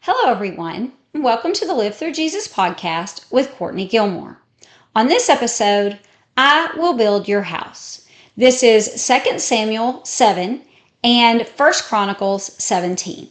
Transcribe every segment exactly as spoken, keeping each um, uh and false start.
Hello, everyone, and welcome to the Live Through Jesus podcast with Courtney Gilmore. On this episode, I will build your house. This is Second Samuel seven and First Chronicles seventeen.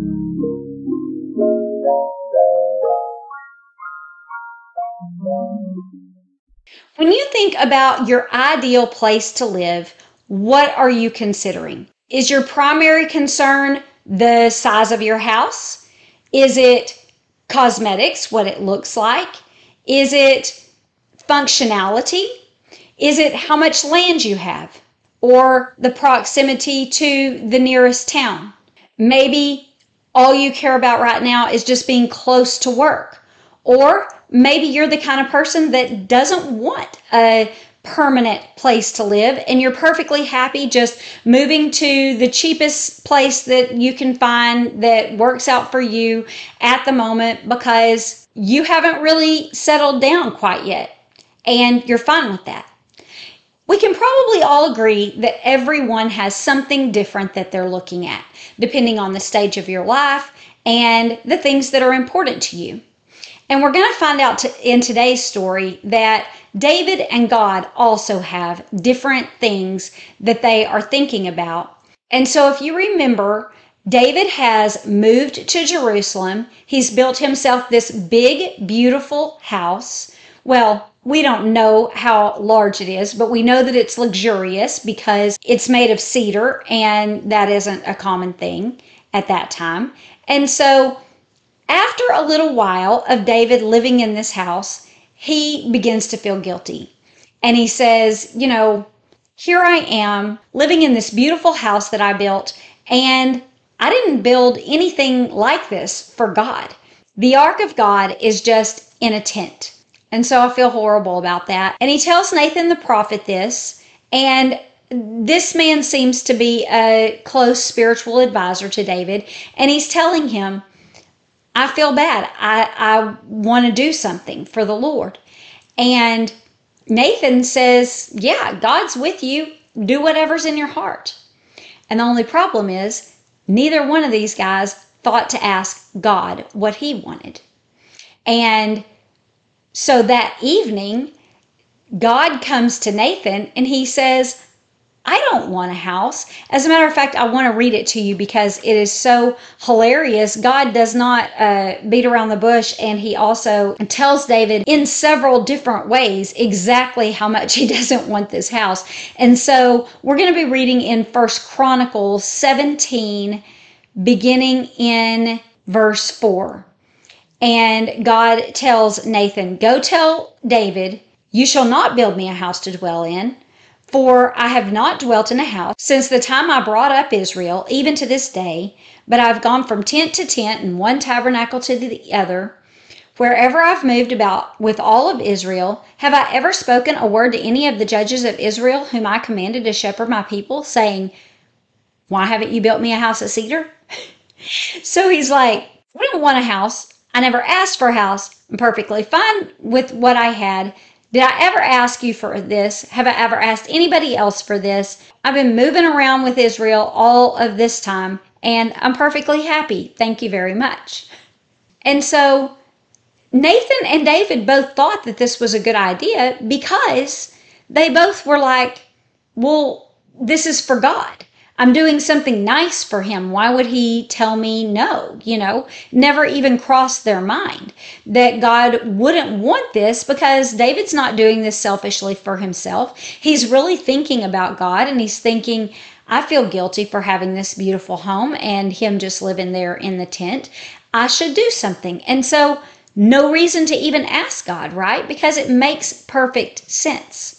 When you think about your ideal place to live, what are you considering? Is your primary concern the size of your house? Is it cosmetics, what it looks like? Is it functionality? Is it how much land you have? Or the proximity to the nearest town? Maybe all you care about right now is just being close to work. Or maybe you're the kind of person that doesn't want a permanent place to live and you're perfectly happy just moving to the cheapest place that you can find that works out for you at the moment because you haven't really settled down quite yet and you're fine with that. We can probably all agree that everyone has something different that they're looking at, depending on the stage of your life and the things that are important to you. And we're going to find out to, in today's story that David and God also have different things that they are thinking about. And so if you remember, David has moved to Jerusalem. He's built himself this big, beautiful house. Well, we don't know how large it is, but we know that it's luxurious because it's made of cedar, and that isn't a common thing at that time. And so after a little while of David living in this house, he begins to feel guilty. And he says, you know, here I am living in this beautiful house that I built, and I didn't build anything like this for God. The ark of God is just in a tent. And so I feel horrible about that. And he tells Nathan the prophet this, and this man seems to be a close spiritual advisor to David, and he's telling him, I feel bad. I, I want to do something for the Lord. And Nathan says, yeah, God's with you. Do whatever's in your heart. And the only problem is neither one of these guys thought to ask God what he wanted. And so that evening, God comes to Nathan and he says, I don't want a house. As a matter of fact, I want to read it to you because it is so hilarious. God does not uh, beat around the bush, and he also tells David in several different ways exactly how much he doesn't want this house. And so we're going to be reading in First Chronicles seventeen, beginning in verse four. And God tells Nathan, go tell David, you shall not build me a house to dwell in. For I have not dwelt in a house since the time I brought up Israel, even to this day, but I've gone from tent to tent and one tabernacle to the other. Wherever I've moved about with all of Israel, have I ever spoken a word to any of the judges of Israel whom I commanded to shepherd my people, saying, why haven't you built me a house of cedar? So he's like, I don't want a house. I never asked for a house. I'm perfectly fine with what I had. Did I ever ask you for this? Have I ever asked anybody else for this? I've been moving around with Israel all of this time, and I'm perfectly happy. Thank you very much. And so Nathan and David both thought that this was a good idea because they both were like, well, this is for God. I'm doing something nice for him. Why would he tell me no? You know, never even crossed their mind that God wouldn't want this because David's not doing this selfishly for himself. He's really thinking about God, and he's thinking, I feel guilty for having this beautiful home and him just living there in the tent. I should do something. And so no reason to even ask God, right? Because it makes perfect sense.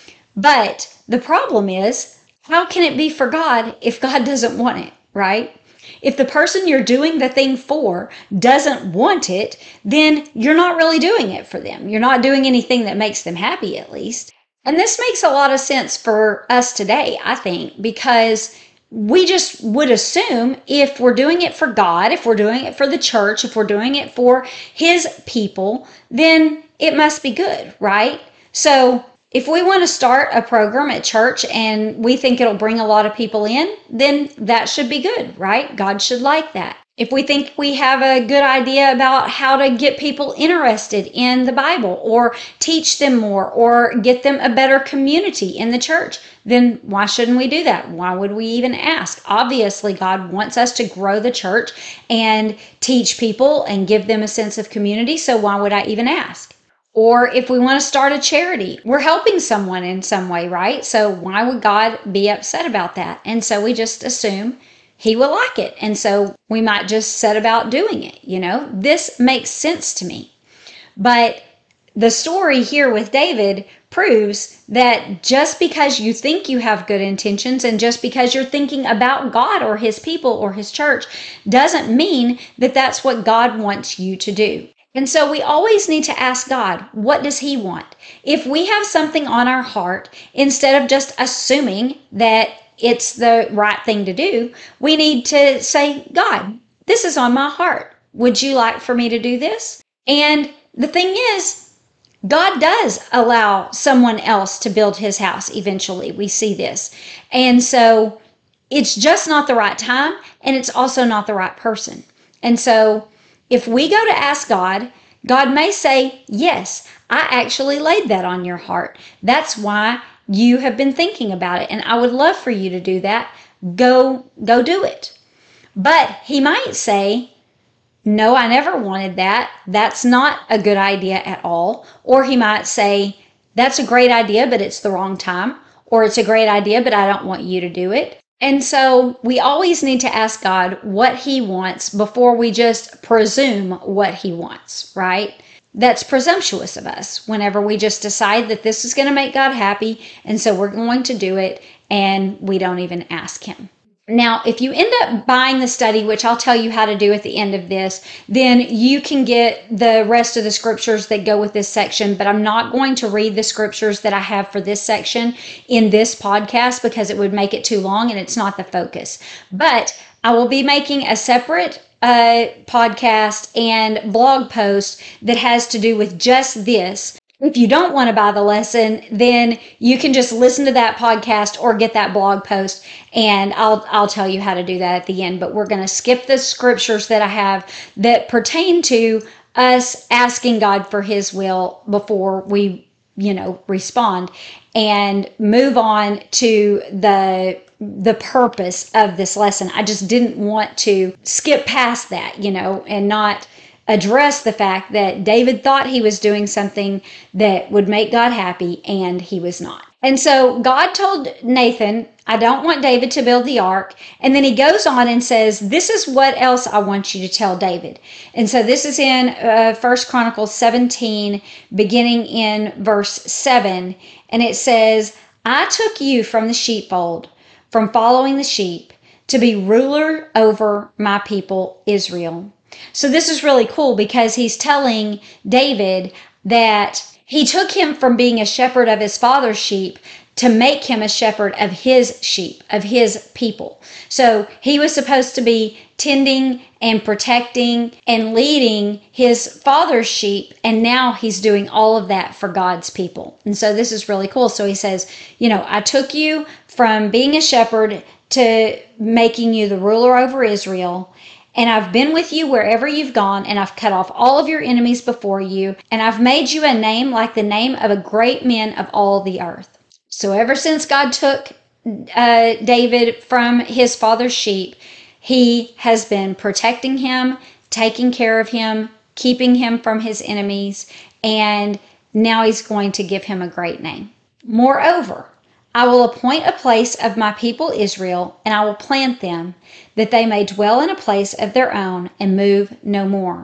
But the problem is, how can it be for God if God doesn't want it, right? If the person you're doing the thing for doesn't want it, then you're not really doing it for them. You're not doing anything that makes them happy, at least. And this makes a lot of sense for us today, I think, because we just would assume if we're doing it for God, if we're doing it for the church, if we're doing it for his people, then it must be good, right? So if we want to start a program at church and we think it'll bring a lot of people in, then that should be good, right? God should like that. If we think we have a good idea about how to get people interested in the Bible or teach them more or get them a better community in the church, then why shouldn't we do that? Why would we even ask? Obviously, God wants us to grow the church and teach people and give them a sense of community. So why would I even ask? Or if we want to start a charity, we're helping someone in some way, right? So why would God be upset about that? And so we just assume He will like it. And so we might just set about doing it. You know, this makes sense to me. But the story here with David proves that just because you think you have good intentions and just because you're thinking about God or His people or His church doesn't mean that that's what God wants you to do. And so we always need to ask God, what does He want? If we have something on our heart, instead of just assuming that it's the right thing to do, we need to say, God, this is on my heart. Would you like for me to do this? And the thing is, God does allow someone else to build His house eventually. We see this. And so it's just not the right time, and it's also not the right person. And so if we go to ask God, God may say, yes, I actually laid that on your heart. That's why you have been thinking about it, and I would love for you to do that. Go, go do it. But He might say, no, I never wanted that. That's not a good idea at all. Or He might say, that's a great idea, but it's the wrong time. Or it's a great idea, but I don't want you to do it. And so we always need to ask God what He wants before we just presume what He wants, right? That's presumptuous of us whenever we just decide that this is going to make God happy, and so we're going to do it, and we don't even ask Him. Now, if you end up buying the study, which I'll tell you how to do at the end of this, then you can get the rest of the scriptures that go with this section, but I'm not going to read the scriptures that I have for this section in this podcast because it would make it too long and it's not the focus. But I will be making a separate uh, podcast and blog post that has to do with just this. If you don't want to buy the lesson, then you can just listen to that podcast or get that blog post, and I'll I'll tell you how to do that at the end. But we're going to skip the scriptures that I have that pertain to us asking God for His will before we, you know, respond, and move on to the the purpose of this lesson. I just didn't want to skip past that, you know, and not address the fact that David thought he was doing something that would make God happy, and he was not. And so God told Nathan, I don't want David to build the ark. And then he goes on and says, this is what else I want you to tell David. And so this is in uh, First Chronicles seventeen, beginning in verse seven. And it says, I took you from the sheepfold, from following the sheep, to be ruler over my people Israel. So this is really cool because he's telling David that he took him from being a shepherd of his father's sheep to make him a shepherd of his sheep, of his people. So he was supposed to be tending and protecting and leading his father's sheep, and now he's doing all of that for God's people. And so this is really cool. So he says, you know, I took you from being a shepherd to making you the ruler over Israel. And I've been with you wherever you've gone, and I've cut off all of your enemies before you, and I've made you a name like the name of a great man of all the earth. So ever since God took uh, David from his father's sheep, He has been protecting him, taking care of him, keeping him from his enemies, and now He's going to give him a great name. Moreover, I will appoint a place of my people Israel, and I will plant them, that they may dwell in a place of their own and move no more.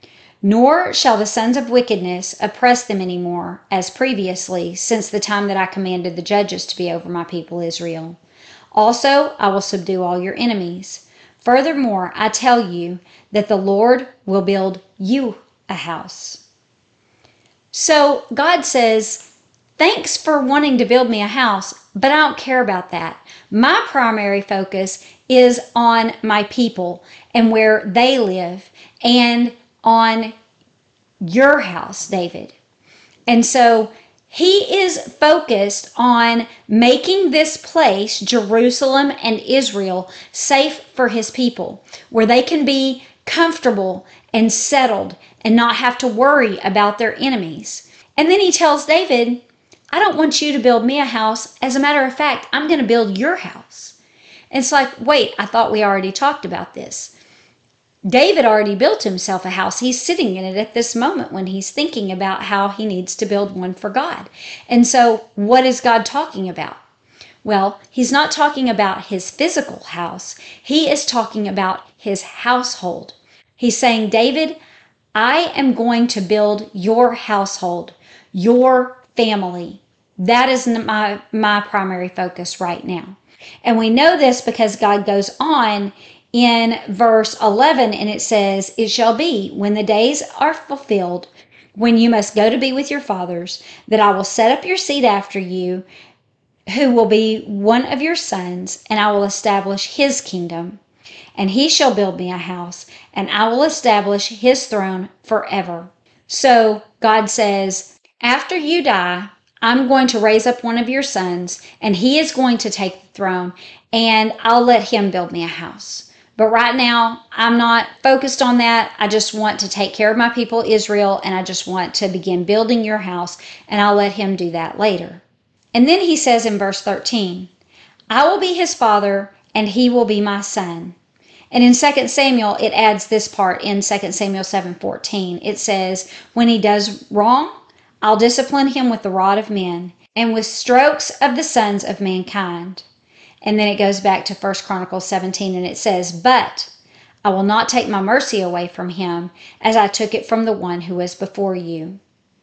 Nor shall the sons of wickedness oppress them any more, as previously, since the time that I commanded the judges to be over my people Israel. Also, I will subdue all your enemies. Furthermore, I tell you that the Lord will build you a house. So God says, thanks for wanting to build me a house, but I don't care about that. My primary focus is on my people and where they live and on your house, David. And so He is focused on making this place, Jerusalem and Israel, safe for his people, where they can be comfortable and settled and not have to worry about their enemies. And then he tells David, I don't want you to build me a house. As a matter of fact, I'm going to build your house. And it's like, wait, I thought we already talked about this. David already built himself a house. He's sitting in it at this moment when he's thinking about how he needs to build one for God. And so what is God talking about? Well, he's not talking about his physical house. He is talking about his household. He's saying, David, I am going to build your household, your family. That is my, my primary focus right now. And we know this because God goes on in verse eleven, and it says, it shall be when the days are fulfilled, when you must go to be with your fathers, that I will set up your seed after you, who will be one of your sons, and I will establish his kingdom. And he shall build me a house, and I will establish his throne forever. So God says, after you die, I'm going to raise up one of your sons, and he is going to take the throne, and I'll let him build me a house. But right now, I'm not focused on that. I just want to take care of my people, Israel, and I just want to begin building your house, and I'll let him do that later. And then he says in verse thirteen, I will be his father, and he will be my son. And in Second Samuel, it adds this part in Second Samuel seven fourteen. It says, when he does wrong, I'll discipline him with the rod of men, and with strokes of the sons of mankind. And then it goes back to First Chronicles seventeen, and it says, but I will not take my mercy away from him, as I took it from the one who was before you.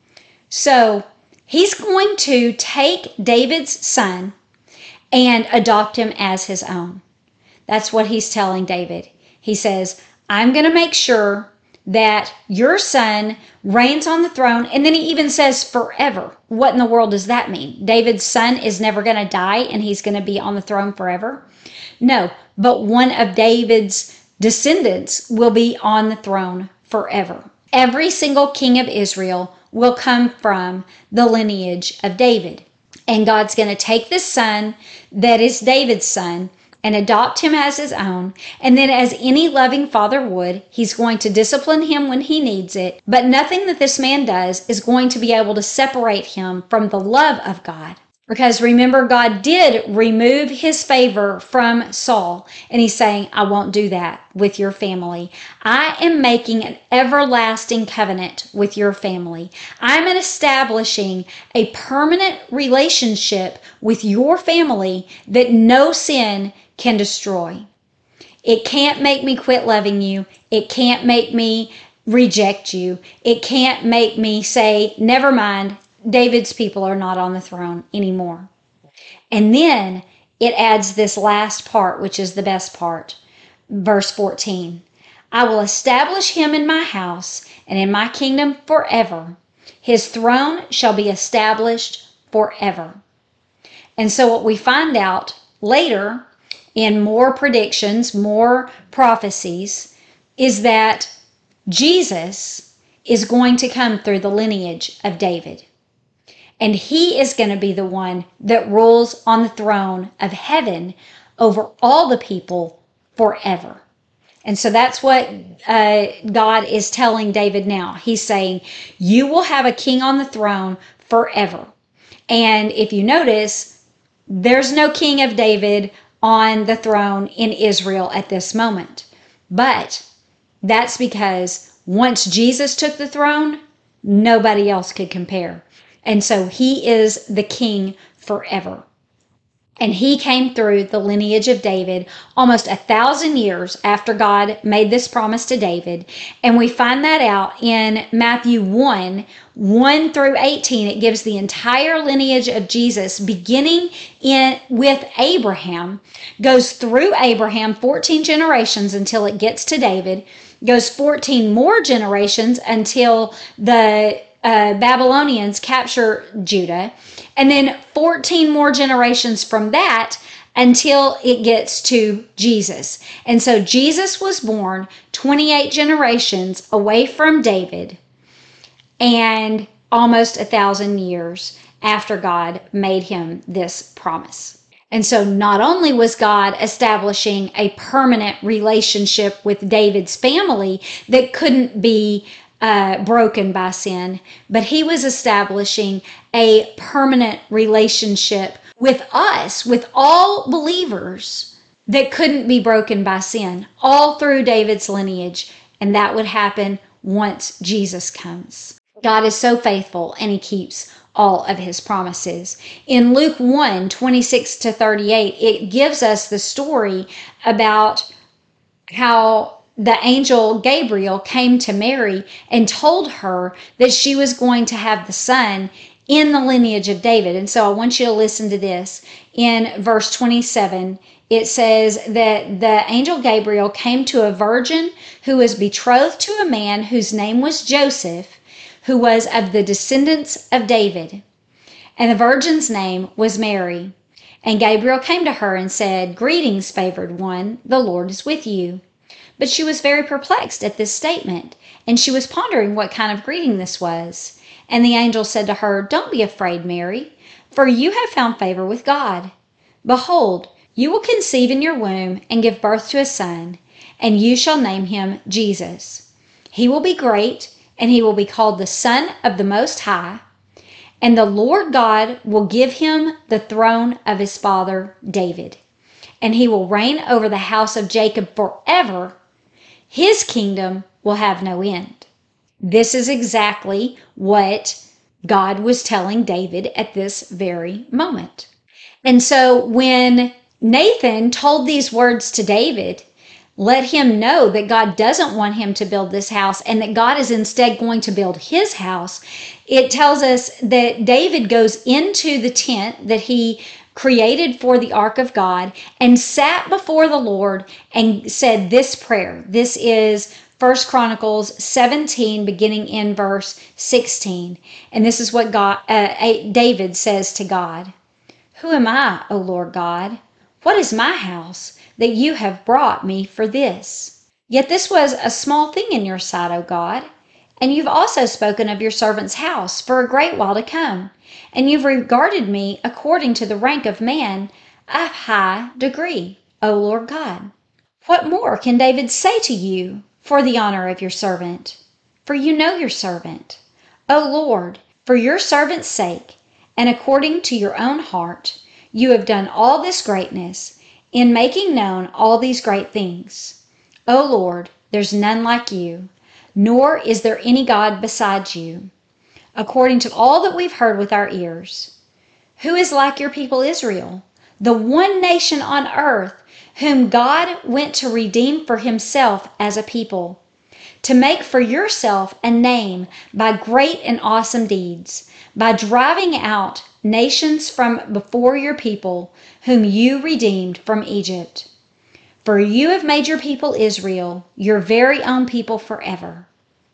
So he's going to take David's son and adopt him as his own. That's what he's telling David. He says, I'm going to make sure that your son reigns on the throne. And then he even says forever. What in the world does that mean? David's son is never going to die and he's going to be on the throne forever? No, but one of David's descendants will be on the throne forever. Every single king of Israel will come from the lineage of David. And God's going to take this son that is David's son and adopt him as his own. And then as any loving father would, he's going to discipline him when he needs it. But nothing that this man does is going to be able to separate him from the love of God. Because remember, God did remove his favor from Saul. And he's saying, I won't do that with your family. I am making an everlasting covenant with your family. I'm establishing a permanent relationship with your family that no sin can destroy. It can't make me quit loving you. It can't make me reject you. It can't make me say, never mind, David's people are not on the throne anymore. And then it adds this last part, which is the best part. Verse fourteen, I will establish him in my house and in my kingdom forever. His throne shall be established forever. And so what we find out later in more predictions, more prophecies, is that Jesus is going to come through the lineage of David. And he is going to be the one that rules on the throne of heaven over all the people forever. And so that's what uh, God is telling David now. He's saying, you will have a king on the throne forever. And if you notice, there's no king of David on the throne in Israel at this moment. But that's because once Jesus took the throne, nobody else could compare. And so he is the king forever. And he came through the lineage of David almost a thousand years after God made this promise to David. And we find that out in Matthew one, one through eighteen. It gives the entire lineage of Jesus, beginning in with Abraham, goes through Abraham, fourteen generations until it gets to David, goes fourteen more generations until the uh, Babylonians capture Judah, and then fourteen more generations from that until it gets to Jesus. And so Jesus was born twenty-eight generations away from David and almost a thousand years after God made him this promise. And so not only was God establishing a permanent relationship with David's family that couldn't be uh, broken by sin, but he was establishing a permanent relationship with us, with all believers, that couldn't be broken by sin, all through David's lineage. And that would happen once Jesus comes. God is so faithful, and he keeps all of his promises. In Luke one, twenty-six to thirty-eight, it gives us the story about how the angel Gabriel came to Mary and told her that she was going to have the son in the lineage of David. And so I want you to listen to this. In verse twenty-seven, it says that the angel Gabriel came to a virgin who was betrothed to a man whose name was Joseph, who was of the descendants of David. And the virgin's name was Mary. And Gabriel came to her and said, "Greetings, favored one, the Lord is with you." But she was very perplexed at this statement, and she was pondering what kind of greeting this was. And the angel said to her, "Don't be afraid, Mary, for you have found favor with God. Behold, you will conceive in your womb and give birth to a son, and you shall name him Jesus. He will be great, and he will be called the Son of the Most High. And the Lord God will give him the throne of his father David, and he will reign over the house of Jacob forever. His kingdom will have no end." This is exactly what God was telling David at this very moment. And so when Nathan told these words to David, let him know that God doesn't want him to build this house and that God is instead going to build his house, it tells us that David goes into the tent that he created for the ark of God and sat before the Lord and said this prayer. This is First Chronicles seventeen, beginning in verse sixteen. And this is what God, uh, David says to God. "Who am I, O Lord God? What is my house that you have brought me for this? Yet this was a small thing in your sight, O God. And you've also spoken of your servant's house for a great while to come. And you've regarded me according to the rank of man of high degree, O Lord God. What more can David say to you for the honor of your servant? For you know your servant. O Lord, for your servant's sake, and according to your own heart, you have done all this greatness in making known all these great things. O Lord, there's none like you, nor is there any God besides you, according to all that we've heard with our ears. Who is like your people Israel, the one nation on earth whom God went to redeem for himself as a people, to make for yourself a name by great and awesome deeds, by driving out nations from before your people, whom you redeemed from Egypt. For you have made your people Israel your very own people forever.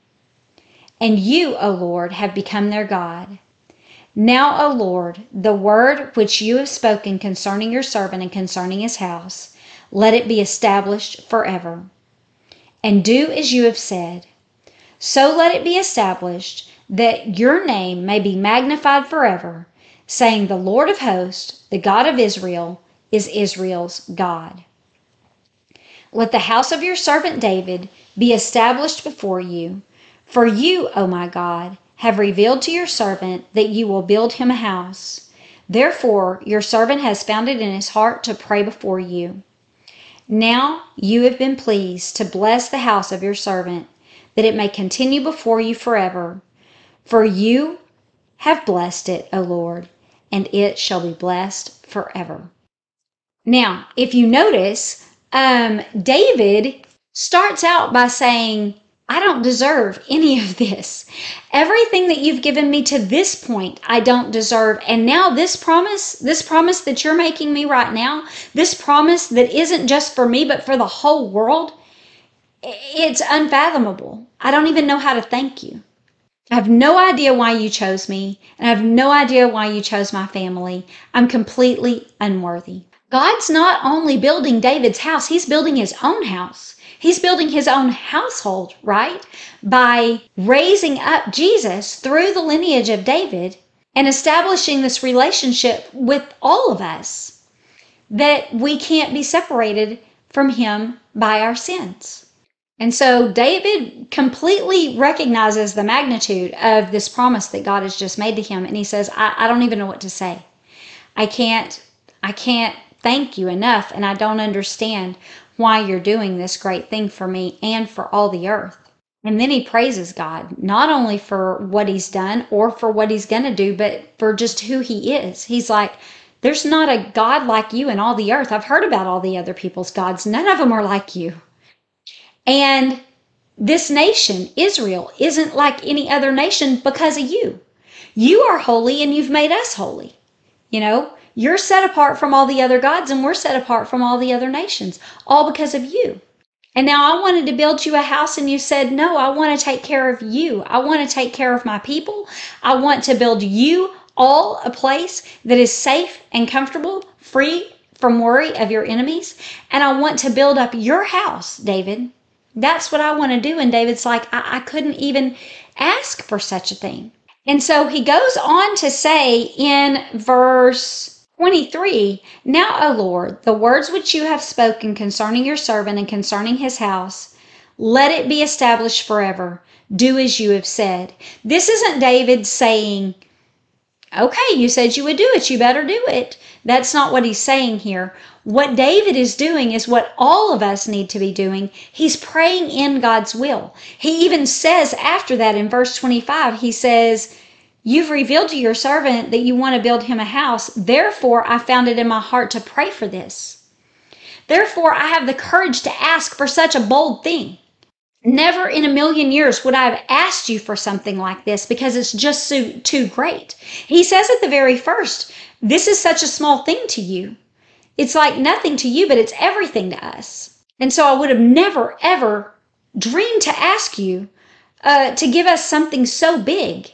And you, O Lord, have become their God. Now, O Lord, the word which you have spoken concerning your servant and concerning his house, let it be established forever. And do as you have said. So let it be established, that your name may be magnified forever, saying, the Lord of hosts, the God of Israel, is Israel's God. Let the house of your servant David be established before you. For you, O my God, have revealed to your servant that you will build him a house. Therefore, your servant has found it in his heart to pray before you. Now you have been pleased to bless the house of your servant, that it may continue before you forever. For you have blessed it, O Lord, and it shall be blessed forever. Now, if you notice, um, David starts out by saying, I don't deserve any of this. Everything that you've given me to this point, I don't deserve. And now this promise, this promise that you're making me right now, this promise that isn't just for me, but for the whole world, it's unfathomable. I don't even know how to thank you. I have no idea why you chose me, and I have no idea why you chose my family. I'm completely unworthy. God's not only building David's house, he's building his own house. He's building his own household, right? By raising up Jesus through the lineage of David and establishing this relationship with all of us, that we can't be separated from him by our sins. And so David completely recognizes the magnitude of this promise that God has just made to him. And he says, I, I don't even know what to say. I can't, I can't thank you enough. And I don't understand why you're doing this great thing for me and for all the earth. And then he praises God, not only for what he's done or for what he's going to do, but for just who he is. He's like, there's not a God like you in all the earth. I've heard about all the other people's gods. None of them are like you. And this nation, Israel, isn't like any other nation because of you. You are holy and you've made us holy. You know, you're set apart from all the other gods and we're set apart from all the other nations, all because of you. And now I wanted to build you a house and you said, no, I want to take care of you. I want to take care of my people. I want to build you all a place that is safe and comfortable, free from worry of your enemies. And I want to build up your house, David. That's what I want to do. And David's like, I, I couldn't even ask for such a thing. And so he goes on to say in verse twenty-three, now, O Lord, the words which you have spoken concerning your servant and concerning his house, let it be established forever. Do as you have said. This isn't David saying, okay, you said you would do it, you better do it. That's not what he's saying here. What David is doing is what all of us need to be doing. He's praying in God's will. He even says after that in verse twenty-five, he says, you've revealed to your servant that you want to build him a house. Therefore, I found it in my heart to pray for this. Therefore, I have the courage to ask for such a bold thing. Never in a million years would I have asked you for something like this because it's just so, too great. He says at the very first, this is such a small thing to you. It's like nothing to you, but it's everything to us. And so I would have never, ever dreamed to ask you uh, to give us something so big.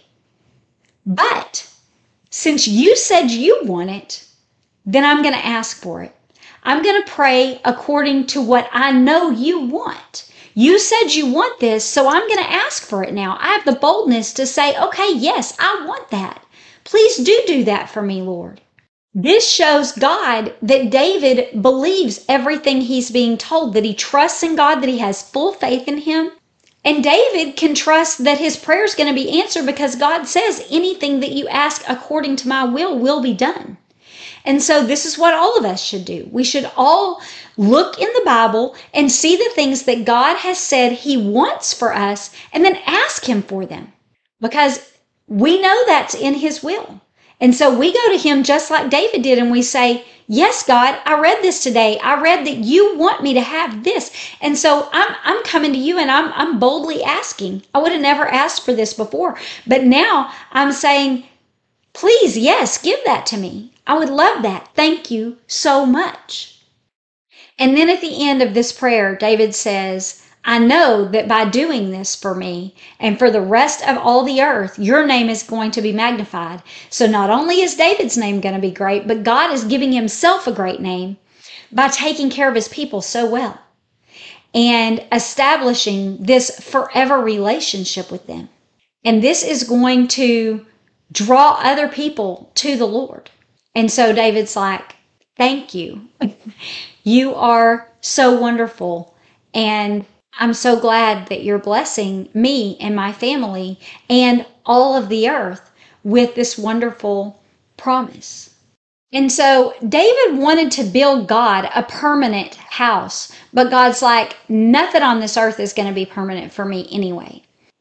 But since you said you want it, then I'm going to ask for it. I'm going to pray according to what I know you want. You said you want this, so I'm going to ask for it now. I have the boldness to say, okay, yes, I want that. Please do do that for me, Lord. This shows God that David believes everything he's being told, that he trusts in God, that he has full faith in him. And David can trust that his prayer is going to be answered because God says anything that you ask according to my will will be done. And so this is what all of us should do. We should all look in the Bible and see the things that God has said he wants for us and then ask him for them because we know that's in his will. And so we go to him just like David did and we say, yes, God, I read this today. I read that you want me to have this. And so I'm I'm coming to you and I'm I'm boldly asking. I would have never asked for this before. But now I'm saying, please, yes, give that to me. I would love that. Thank you so much. And then at the end of this prayer, David says, I know that by doing this for me and for the rest of all the earth, your name is going to be magnified. So not only is David's name going to be great, but God is giving himself a great name by taking care of his people so well and establishing this forever relationship with them. And this is going to draw other people to the Lord. And so David's like, thank you. You are so wonderful. And I'm so glad that you're blessing me and my family and all of the earth with this wonderful promise. And so David wanted to build God a permanent house, but God's like, nothing on this earth is going to be permanent for me anyway.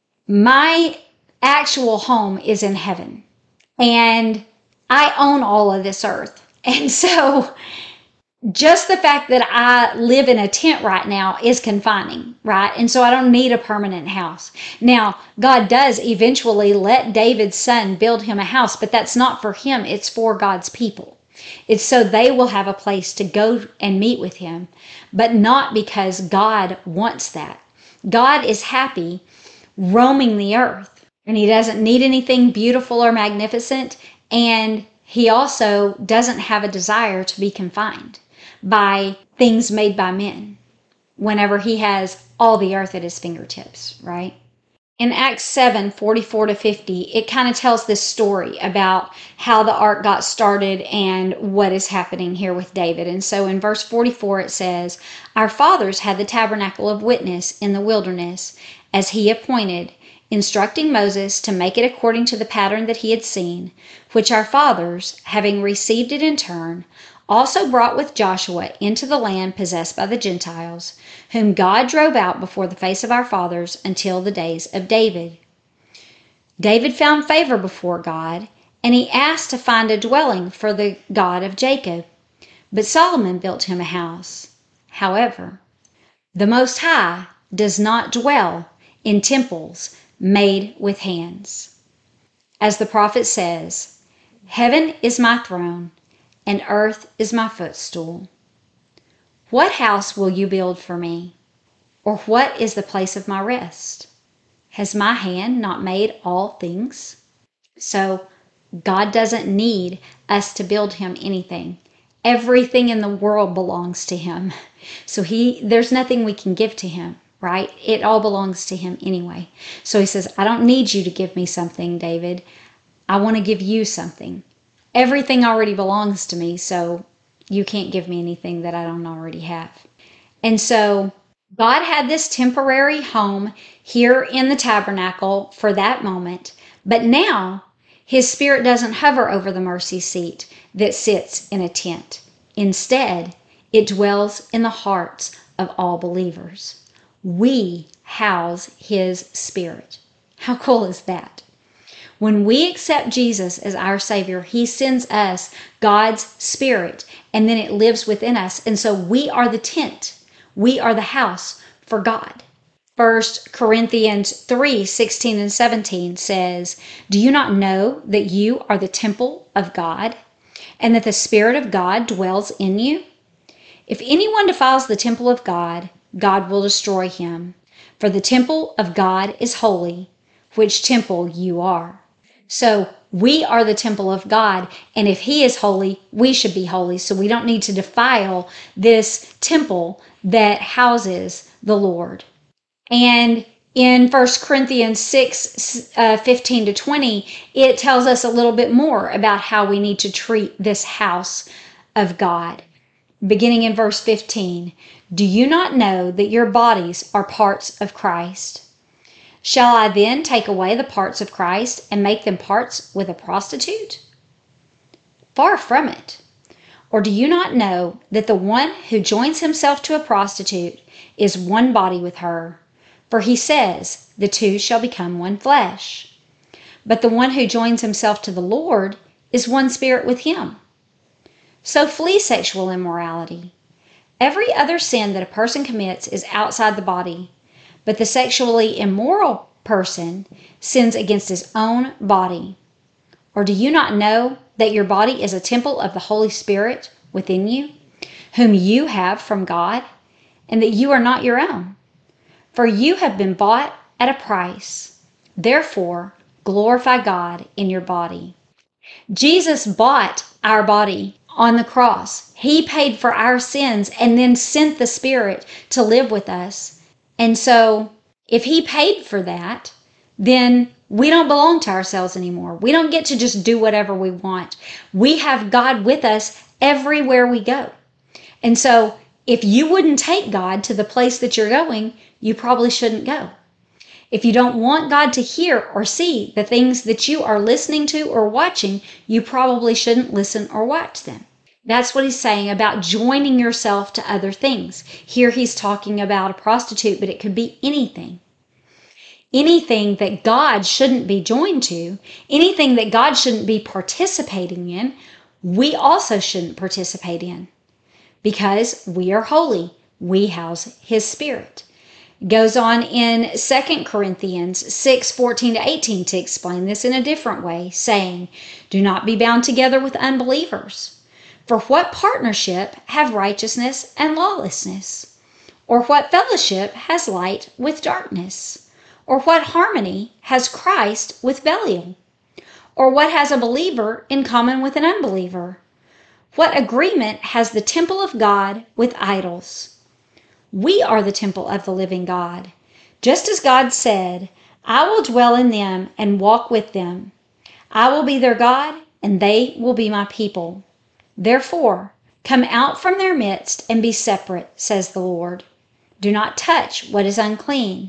My actual home is in heaven and I own all of this earth. And so just the fact that I live in a tent right now is confining, right? And so I don't need a permanent house. Now, God does eventually let David's son build him a house, but that's not for him. It's for God's people. It's so they will have a place to go and meet with him, but not because God wants that. God is happy roaming the earth, and he doesn't need anything beautiful or magnificent, and he also doesn't have a desire to be confined by things made by men whenever he has all the earth at his fingertips, right? In Acts seven, forty-four to fifty, it kind of tells this story about how the ark got started and what is happening here with David. And so in verse forty-four, it says, "Our fathers had the tabernacle of witness in the wilderness, as he appointed, instructing Moses to make it according to the pattern that he had seen, which our fathers, having received it in turn, also brought with Joshua into the land possessed by the Gentiles, whom God drove out before the face of our fathers until the days of David. David found favor before God, and he asked to find a dwelling for the God of Jacob. But Solomon built him a house. However, the Most High does not dwell in temples made with hands. As the prophet says, 'Heaven is my throne, and earth is my footstool.' What house will you build for me? Or what is the place of my rest? Has my hand not made all things?" So God doesn't need us to build him anything. Everything in the world belongs to him. So he there's nothing we can give to him, right? It all belongs to him anyway. So he says, "I don't need you to give me something, David. I want to give you something. Everything already belongs to me, so you can't give me anything that I don't already have." And so God had this temporary home here in the tabernacle for that moment, but now his spirit doesn't hover over the mercy seat that sits in a tent. Instead, it dwells in the hearts of all believers. We house his spirit. How cool is that? When we accept Jesus as our Savior, he sends us God's Spirit, and then it lives within us. And so we are the tent. We are the house for God. First Corinthians three, sixteen and seventeen says, "Do you not know that you are the temple of God, and that the Spirit of God dwells in you? If anyone defiles the temple of God, God will destroy him. For the temple of God is holy, which temple you are." So we are the temple of God, and if he is holy, we should be holy. So we don't need to defile this temple that houses the Lord. And in First Corinthians six, uh, fifteen to twenty, it tells us a little bit more about how we need to treat this house of God. Beginning in verse fifteen, "Do you not know that your bodies are parts of Christ? Shall I then take away the parts of Christ and make them parts with a prostitute? Far from it. Or do you not know that the one who joins himself to a prostitute is one body with her? For he says, the two shall become one flesh. But the one who joins himself to the Lord is one spirit with him. So flee sexual immorality. Every other sin that a person commits is outside the body, but the sexually immoral person sins against his own body. Or do you not know that your body is a temple of the Holy Spirit within you, whom you have from God, and that you are not your own? For you have been bought at a price. Therefore, glorify God in your body." Jesus bought our body on the cross. He paid for our sins and then sent the Spirit to live with us. And so if he paid for that, then we don't belong to ourselves anymore. We don't get to just do whatever we want. We have God with us everywhere we go. And so if you wouldn't take God to the place that you're going, you probably shouldn't go. If you don't want God to hear or see the things that you are listening to or watching, you probably shouldn't listen or watch them. That's what he's saying about joining yourself to other things. Here he's talking about a prostitute, but it could be anything. Anything that God shouldn't be joined to, anything that God shouldn't be participating in, we also shouldn't participate in. Because we are holy. We house his Spirit. It goes on in Second Corinthians six, fourteen to eighteen to explain this in a different way, saying, "Do not be bound together with unbelievers. For what partnership have righteousness and lawlessness? Or what fellowship has light with darkness? Or what harmony has Christ with Belial? Or what has a believer in common with an unbeliever? What agreement has the temple of God with idols? We are the temple of the living God. Just as God said, I will dwell in them and walk with them. I will be their God, and they will be my people. Therefore, come out from their midst and be separate, says the Lord. Do not touch what is unclean.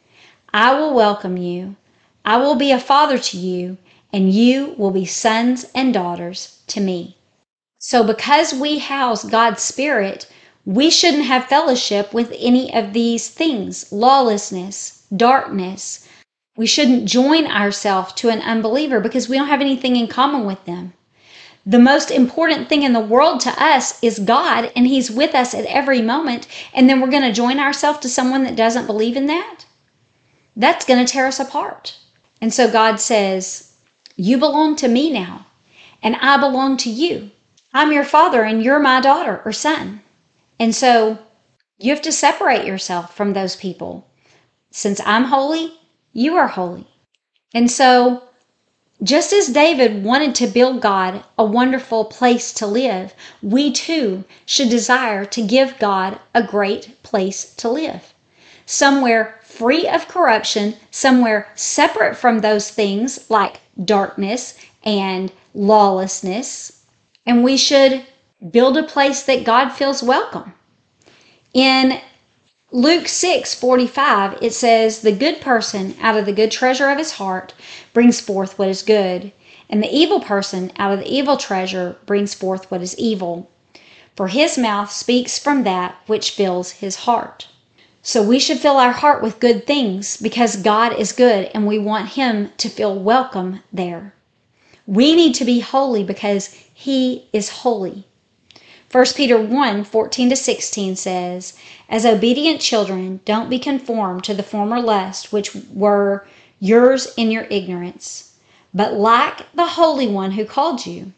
I will welcome you. I will be a father to you, and you will be sons and daughters to me. So because we house God's Spirit, we shouldn't have fellowship with any of these things: lawlessness, darkness. We shouldn't join ourselves to an unbeliever because we don't have anything in common with them. The most important thing in the world to us is God, and He's with us at every moment. And then we're going to join ourselves to someone that doesn't believe in that? That's going to tear us apart. And so God says, you belong to me now, and I belong to you. I'm your father, and you're my daughter or son. And so you have to separate yourself from those people. Since I'm holy, you are holy. And so just as David wanted to build God a wonderful place to live, we too should desire to give God a great place to live. Somewhere free of corruption, somewhere separate from those things like darkness and lawlessness. And we should build a place that God feels welcome. In Luke six forty-five, it says, the good person out of the good treasure of his heart brings forth what is good, and the evil person out of the evil treasure brings forth what is evil. For his mouth speaks from that which fills his heart. So we should fill our heart with good things because God is good and we want Him to feel welcome there. We need to be holy because He is holy. First Peter one fourteen to sixteen says, as obedient children, don't be conformed to the former lusts which were yours in your ignorance, but like the Holy One who called you.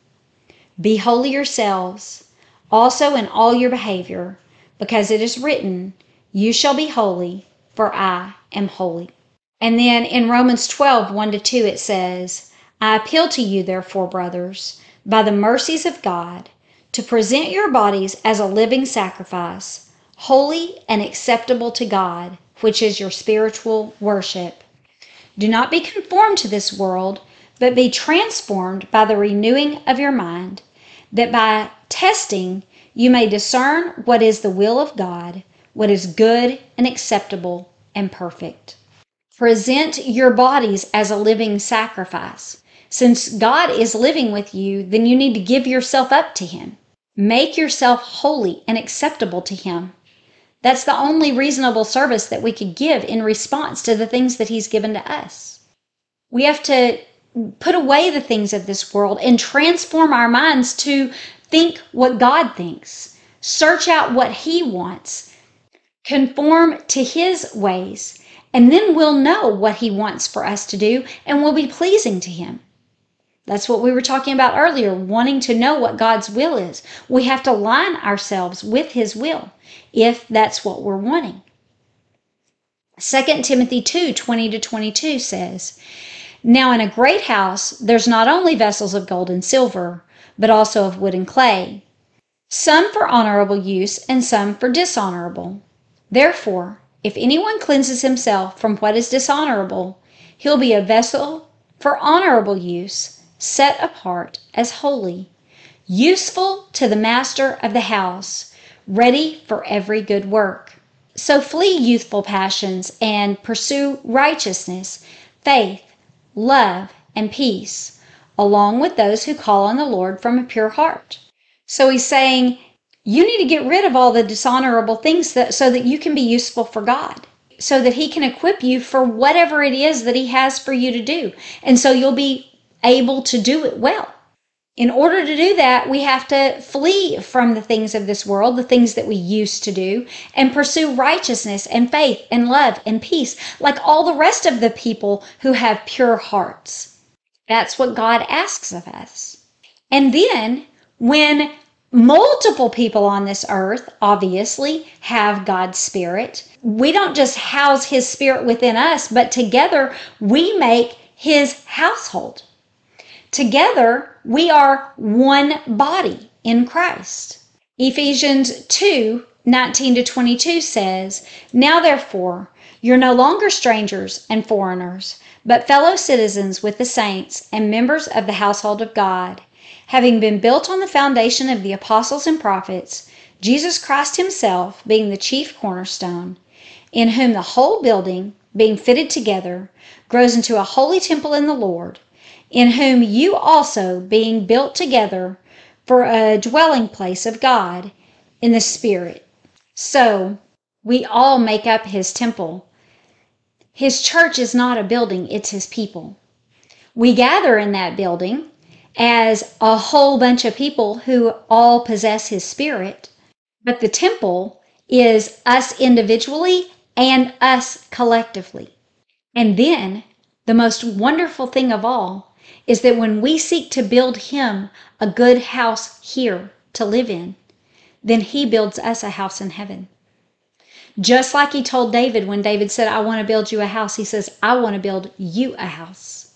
Be holy yourselves, also in all your behavior, because it is written, you shall be holy, for I am holy. And then in Romans twelve one to two it says, I appeal to you, therefore, brothers, by the mercies of God, to present your bodies as a living sacrifice, holy and acceptable to God, which is your spiritual worship. Do not be conformed to this world, but be transformed by the renewing of your mind, that by testing you may discern what is the will of God, what is good and acceptable and perfect. Present your bodies as a living sacrifice. Since God is living with you, then you need to give yourself up to Him. Make yourself holy and acceptable to Him. That's the only reasonable service that we could give in response to the things that He's given to us. We have to put away the things of this world and transform our minds to think what God thinks. Search out what He wants. Conform to His ways. And then we'll know what He wants for us to do and we'll be pleasing to Him. That's what we were talking about earlier, wanting to know what God's will is. We have to align ourselves with His will if that's what we're wanting. Second Timothy two twenty to twenty-two says, now in a great house there's not only vessels of gold and silver, but also of wood and clay, some for honorable use and some for dishonorable. Therefore, if anyone cleanses himself from what is dishonorable, he'll be a vessel for honorable use, set apart as holy, useful to the master of the house, ready for every good work. So flee youthful passions and pursue righteousness, faith, love, and peace, along with those who call on the Lord from a pure heart. So he's saying, you need to get rid of all the dishonorable things that, so that you can be useful for God, so that He can equip you for whatever it is that He has for you to do. And so you'll be able to do it well. In order to do that, we have to flee from the things of this world, the things that we used to do, and pursue righteousness and faith and love and peace, like all the rest of the people who have pure hearts. That's what God asks of us. And then, when multiple people on this earth, obviously, have God's Spirit, we don't just house His Spirit within us, but together we make His household. Together, we are one body in Christ. Ephesians two nineteen to twenty-two says, now therefore, You're no longer strangers and foreigners, but fellow citizens with the saints and members of the household of God, having been built on the foundation of the apostles and prophets, Jesus Christ himself being the chief cornerstone, in whom the whole building, being fitted together, grows into a holy temple in the Lord, in whom you also being built together for a dwelling place of God in the Spirit. So, we all make up his temple. His church is not a building, it's his people. We gather in that building as a whole bunch of people who all possess his Spirit, but the temple is us individually and us collectively. And then, the most wonderful thing of all is that when we seek to build him a good house here to live in, then he builds us a house in heaven. Just like he told David when David said, I want to build you a house, he says, I want to build you a house.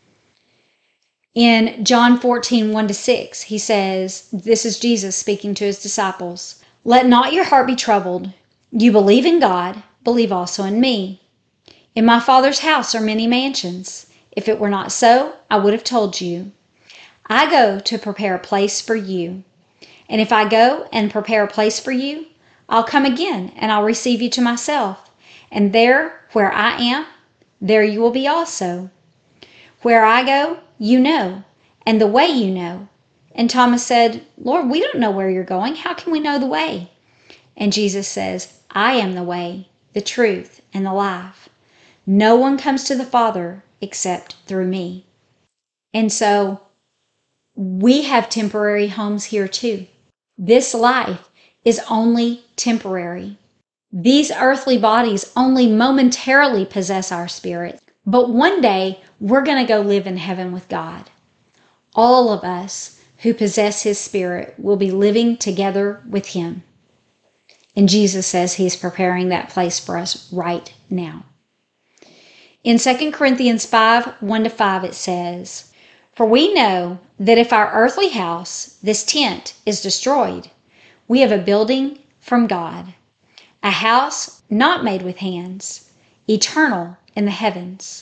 In John fourteen, one to six, he says, this is Jesus speaking to his disciples, let not your heart be troubled. You believe in God, believe also in me. In my Father's house are many mansions. If it were not so, I would have told you. I go to prepare a place for you. And if I go and prepare a place for you, I'll come again and I'll receive you to myself. And there, where I am, there you will be also. Where I go, you know, and the way you know. And Thomas said, Lord, we don't know where you're going. How can we know the way? And Jesus says, I am the way, the truth, and the life. No one comes to the Father except through me. And so we have temporary homes here too. This life is only temporary. These earthly bodies only momentarily possess our spirit, but one day we're going to go live in heaven with God. All of us who possess his Spirit will be living together with him. And Jesus says he's preparing that place for us right now. In Second Corinthians five, one to five, it says, For we know that if our earthly house, this tent, is destroyed, we have a building from God, a house not made with hands, eternal in the heavens.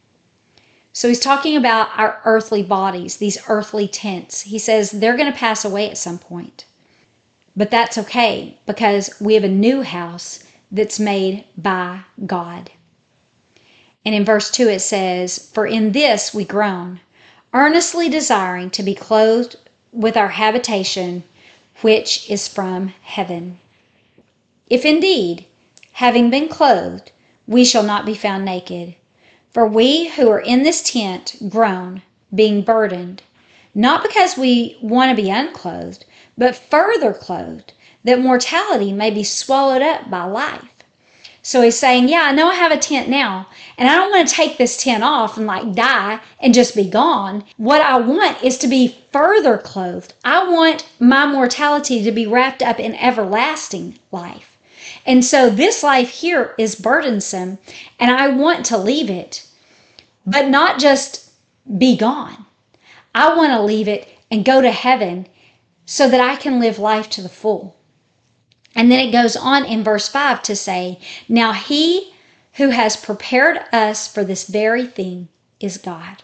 So he's talking about our earthly bodies, these earthly tents. He says they're going to pass away at some point. But that's okay because we have a new house that's made by God. And in verse two it says, For in this we groan, earnestly desiring to be clothed with our habitation, which is from heaven. If indeed, having been clothed, we shall not be found naked. For we who are in this tent groan, being burdened, not because we want to be unclothed, but further clothed, that mortality may be swallowed up by life. So he's saying, yeah, I know I have a tent now, and I don't want to take this tent off and like die and just be gone. What I want is to be further clothed. I want my mortality to be wrapped up in everlasting life. And so this life here is burdensome, and I want to leave it, but not just be gone. I want to leave it and go to heaven so that I can live life to the full. And then it goes on in verse five to say, Now he who has prepared us for this very thing is God,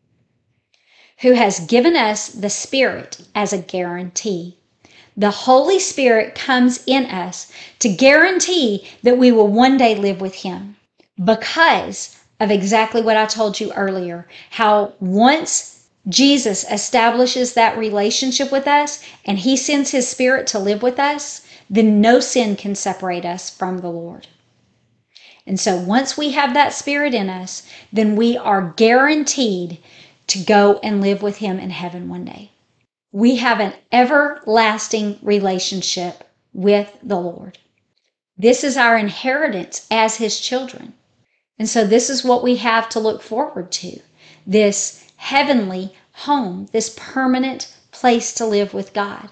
who has given us the Spirit as a guarantee. The Holy Spirit comes in us to guarantee that we will one day live with him because of exactly what I told you earlier, how once Jesus establishes that relationship with us and he sends his Spirit to live with us, then no sin can separate us from the Lord. And so once we have that Spirit in us, then we are guaranteed to go and live with him in heaven one day. We have an everlasting relationship with the Lord. This is our inheritance as his children. And so this is what we have to look forward to, this heavenly home, this permanent place to live with God.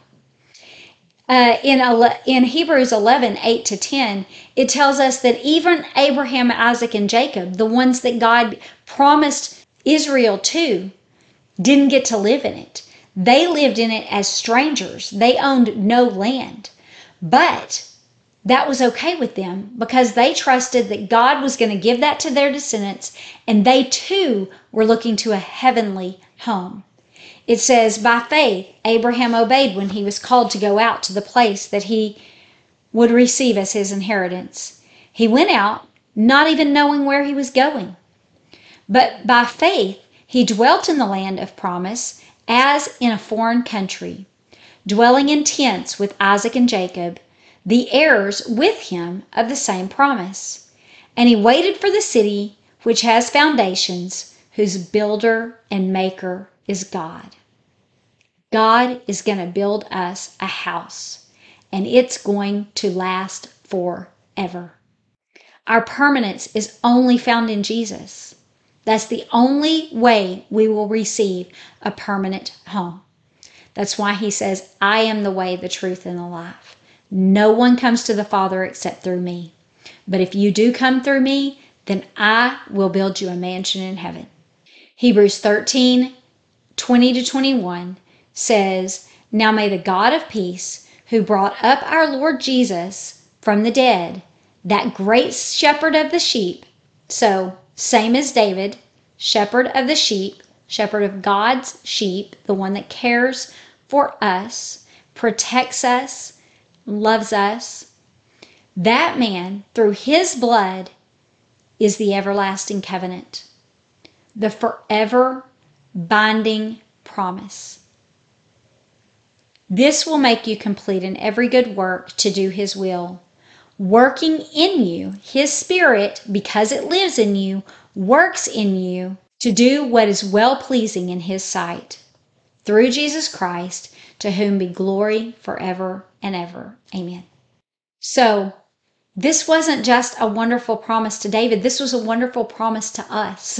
Uh, in, in Hebrews eleven, eight to ten, it tells us that even Abraham, Isaac, and Jacob, the ones that God promised Israel to, didn't get to live in it. They lived in it as strangers. They owned no land. But that was okay with them because they trusted that God was going to give that to their descendants, and they too were looking to a heavenly home. It says, by faith, Abraham obeyed when he was called to go out to the place that he would receive as his inheritance. He went out, not even knowing where he was going. But by faith, he dwelt in the land of promise as in a foreign country, dwelling in tents with Isaac and Jacob, the heirs with him of the same promise. And he waited for the city which has foundations, whose builder and maker is God. God is going to build us a house, and it's going to last forever. Our permanence is only found in Jesus. That's the only way we will receive a permanent home. That's why he says, I am the way, the truth, and the life. No one comes to the Father except through me. But if you do come through me, then I will build you a mansion in heaven. Hebrews thirteen, twenty to twenty-one says, now may the God of peace, who brought up our Lord Jesus from the dead, that great shepherd of the sheep, so same as David, shepherd of the sheep, shepherd of God's sheep, the one that cares for us, protects us, loves us, that man, through his blood, is the everlasting covenant, the forever binding promise. This will make you complete in every good work to do his will, working in you. His Spirit, because it lives in you, works in you to do what is well-pleasing in his sight. Through Jesus Christ, to whom be glory forever and ever. Amen. So, this wasn't just a wonderful promise to David. This was a wonderful promise to us.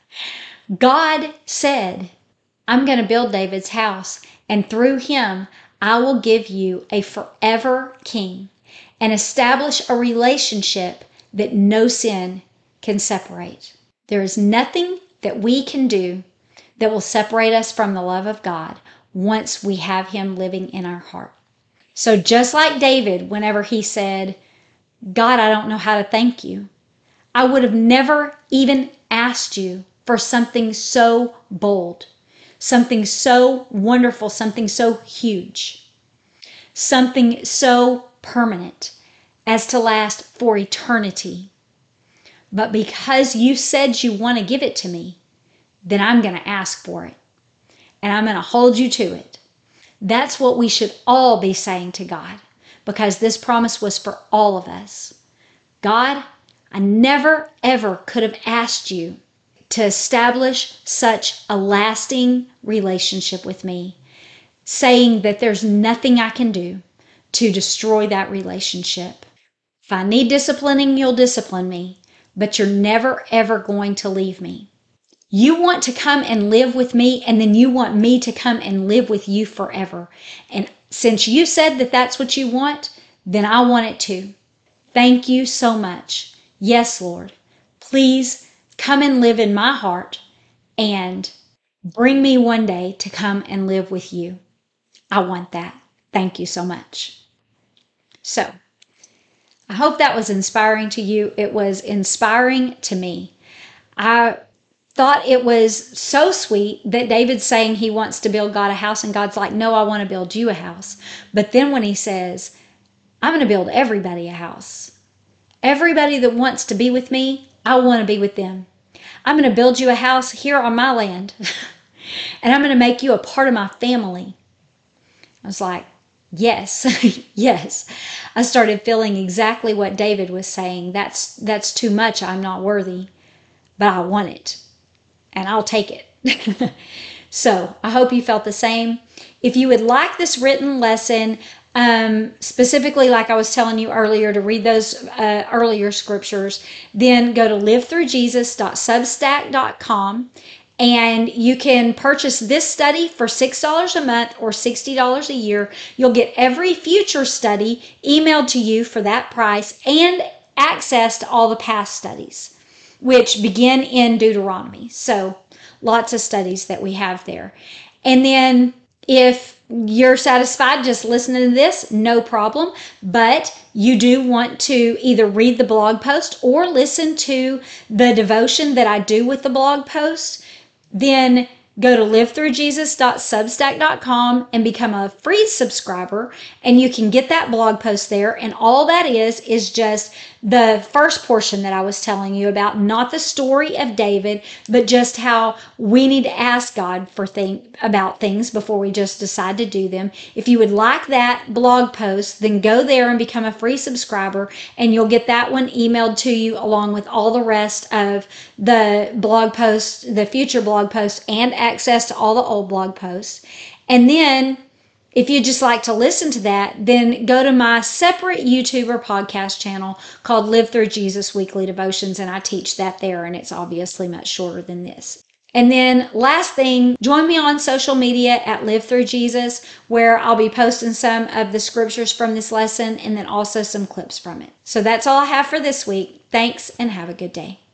God said, I'm going to build David's house, and through him, I will give you a forever king and establish a relationship that no sin can separate. There is nothing that we can do that will separate us from the love of God once we have him living in our heart. So just like David, whenever he said, God, I don't know how to thank you, I would have never even asked you for something so bold, something so wonderful, something so huge, something so permanent as to last for eternity. But because you said you want to give it to me, then I'm going to ask for it. And I'm going to hold you to it. That's what we should all be saying to God, because this promise was for all of us. God, I never, ever could have asked you to establish such a lasting relationship with me, saying that there's nothing I can do to destroy that relationship. If I need disciplining, you'll discipline me, but you're never, ever going to leave me. You want to come and live with me, and then you want me to come and live with you forever. And since you said that that's what you want, then I want it too. Thank you so much. Yes, Lord. Please come and live in my heart and bring me one day to come and live with you. I want that. Thank you so much. So, I hope that was inspiring to you. It was inspiring to me. I thought it was so sweet that David's saying he wants to build God a house, and God's like, no, I want to build you a house. But then when he says, I'm going to build everybody a house. Everybody that wants to be with me, I want to be with them. I'm going to build you a house here on my land. And I'm going to make you a part of my family. I was like, yes, yes. I started feeling exactly what David was saying. That's, that's too much. I'm not worthy, but I want it. And I'll take it. So I hope you felt the same. If you would like this written lesson, um, specifically like I was telling you earlier, to read those uh, earlier scriptures, then go to live through jesus dot substack dot com, and you can purchase this study for six dollars a month or sixty dollars a year. You'll get every future study emailed to you for that price, and access to all the past studies, which begin in Deuteronomy. So lots of studies that we have there. And then if you're satisfied just listening to this, no problem. But you do want to either read the blog post or listen to the devotion that I do with the blog post, then go to live through jesus dot substack dot com and become a free subscriber, and you can get that blog post there. And all that is is just the first portion that I was telling you about, not the story of David, but just how we need to ask God for think about things before we just decide to do them. If you would like that blog post, then go there and become a free subscriber, and you'll get that one emailed to you along with all the rest of the blog posts, the future blog posts, and access to all the old blog posts. And then if you'd just like to listen to that, then go to my separate YouTube or podcast channel called Live Through Jesus Weekly Devotions, and I teach that there, and it's obviously much shorter than this. And then last thing, join me on social media at Live Through Jesus, where I'll be posting some of the scriptures from this lesson and then also some clips from it. So that's all I have for this week. Thanks, and have a good day.